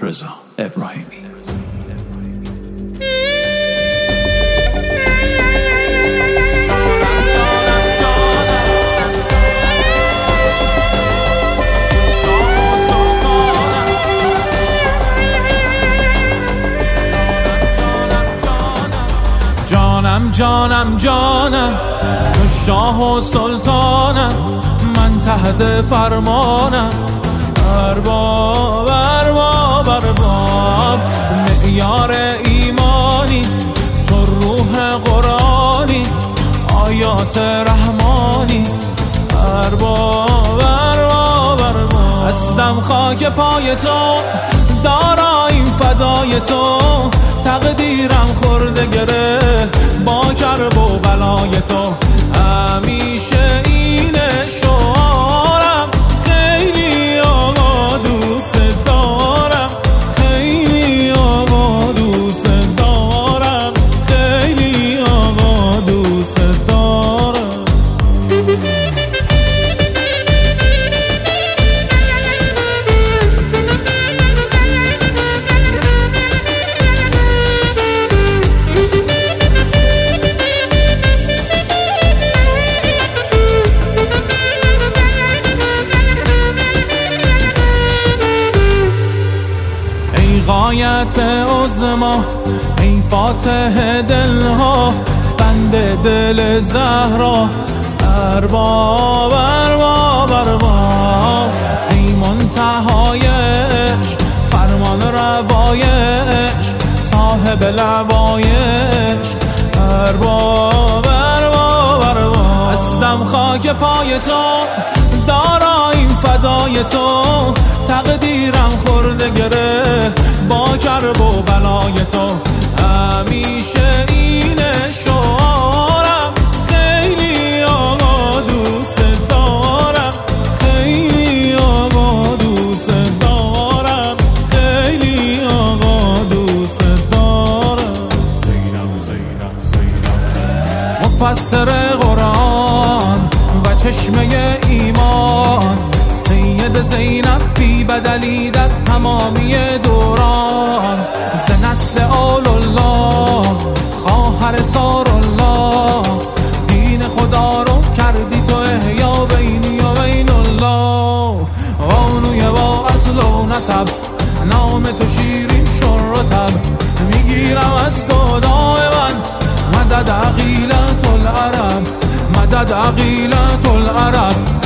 رضا ابراهیمی. جانم جانم تو شاه و سلطانم، من تحت فرمانم، ارباب ارباب ارباب، معیار ایمانی تو روح قرآنی، آیات رحمانی، ارباب ارباب ارباب. هستم خاک پای تو، داراییم فدای تو، تقدیرم خورده گره با کرب و بلای تو، همیشه اینه شعارم، خیلی آقا دوست دارم، خیلی آقا دوست دارم، خیلی آقا دوست دارم. غایت عظما ای فاتح دلها، بند دل زهرا، ارباب ارباب ارباب، ای منتهای عشق، فرمان روای عشق، صاحب لوای عشق، ارباب ارباب ارباب. هستم خاک پای تو، داراییم فدای تو، تقدیرم خورده گره با کرب و بلای تو، همیشه اینه شعارم، خیلی آقا دوست دارم، خیلی آقا دوست دارم، خیلی آقا دوست دارم. مفسر قرآن و چشمه ایمان، سید زینب بی بدلی در تمامی دوران، ز نسل آل الله، خواهر سار الله، دین خدا رو کردی تو احیا بینی و بین الله، قانوی با اصل و نسب، نام تو شیرین شر و تب، میگیرم از تو دائما مدد عقیلت العرب، مدد عقیلت العرب.